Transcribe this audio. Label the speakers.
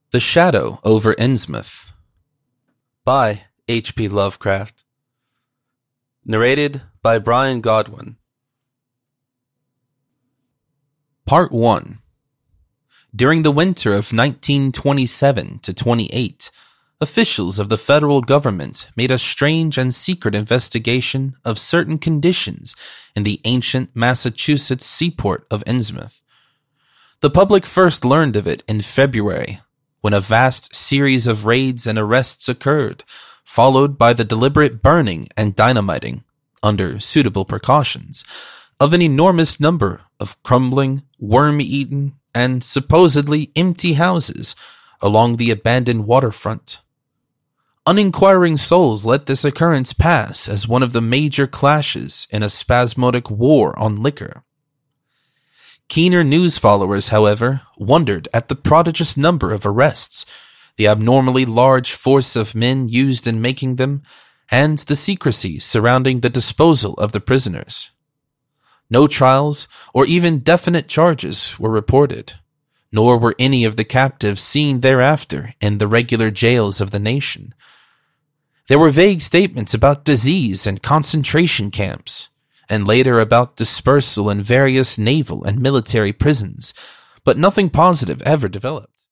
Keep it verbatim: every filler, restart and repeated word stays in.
Speaker 1: The Shadow over Innsmouth by H P Lovecraft. Narrated by Brian Godwin. Part one. During the winter of nineteen twenty-seven to twenty-eight, officials of the federal government made a strange and secret investigation of certain conditions in the ancient Massachusetts seaport of Innsmouth. The public first learned of it in February, when a vast series of raids and arrests occurred, followed by the deliberate burning and dynamiting, under suitable precautions, of an enormous number of crumbling, worm-eaten, and supposedly empty houses along the abandoned waterfront. Uninquiring souls let this occurrence pass as one of the major clashes in a spasmodic war on liquor. Keener news followers, however, wondered at the prodigious number of arrests, the abnormally large force of men used in making them, and the secrecy surrounding the disposal of the prisoners. No trials or even definite charges were reported, nor were any of the captives seen thereafter in the regular jails of the nation. There were vague statements about disease and concentration camps, and later about dispersal in various naval and military prisons, but nothing positive ever developed.